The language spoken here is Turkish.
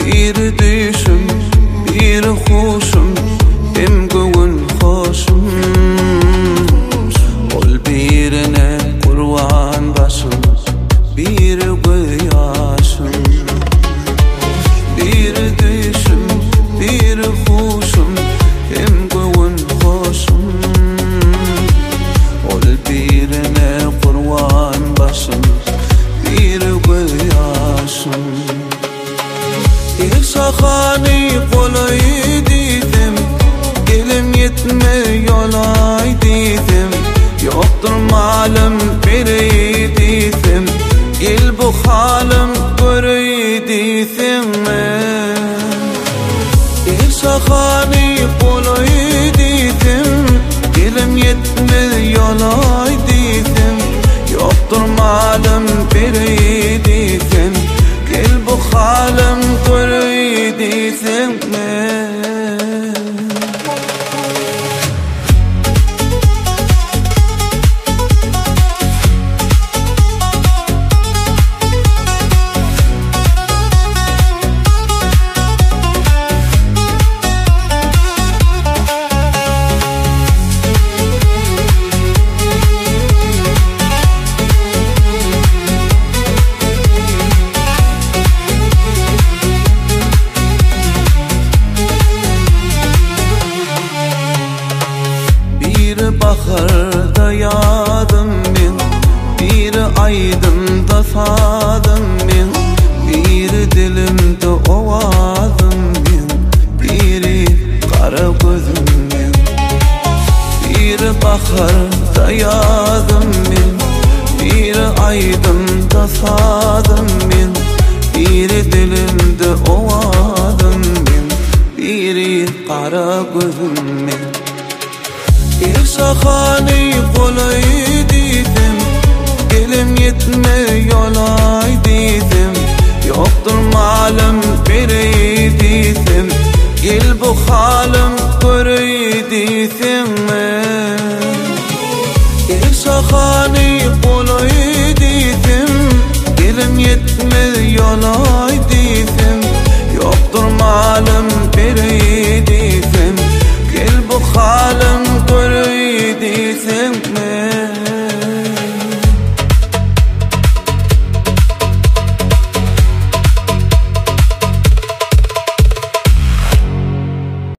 bir düşüm, bir huşum, hem gövün hoşum. Ol birine kurban başım, bir gözyaşım. Bir düşüm, bir huşum, hem gövün hoşum. Ol birine kurban başım, bir gözyaşım. İrşahani kolay dedim, elim yetme yolay dedim. Yoktur malım biri dedim, gel bu halim görey dedim. İrşahani kolay dedim, elim yetme yolay dedim. Yoktur malım biri dedim, gel bu halim görey dedim. Bir baharda yadım ben, bir aydın'da sadım ben. Bir dilimde ovadım ben, biri kara gözüm ben. Bir baharda yadım ben, bir aydın'da sadım ben. Bir dilimde ovadım ben, biri kara gözüm ben. İrşahani kolay dedim, elim yetme yolay dedim. Yoktur malım biri dedim, gel bu halim görey dedim. İrşahani kolay dedim, elim yetme yolay dedim.